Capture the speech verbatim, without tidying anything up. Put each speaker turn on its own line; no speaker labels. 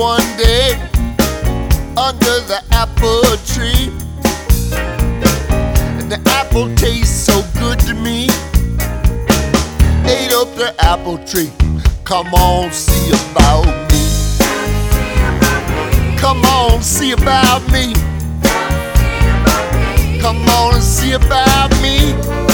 one day under the apple tree, and the apple tastes so good to me. Ate up the apple tree. Come on, see about me. Come on, see about me. Come on and see about me.